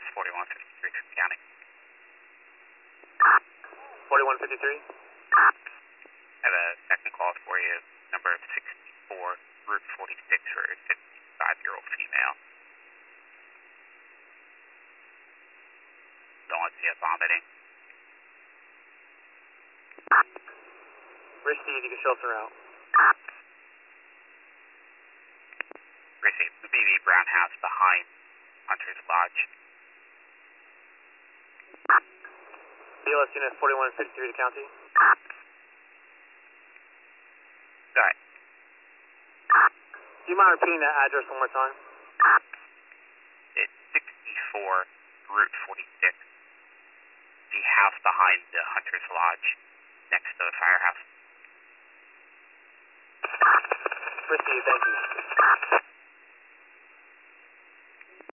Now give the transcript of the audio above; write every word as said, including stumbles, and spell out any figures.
forty-one fifty-three, County. forty-one fifty-three? I have a second call for you, number sixty-four, Route forty-six for a fifty-five-year-old female. Don't want to see her vomiting. Received, you can show us around. Received, the B B Brown house behind Hunter's Lodge. B L S unit forty-one fifty-three to County. Go ahead. Do you mind repeating that address one more time? It's sixty-four, Route forty-six. The house behind the Hunter's Lodge, next to the firehouse. Received, thank you.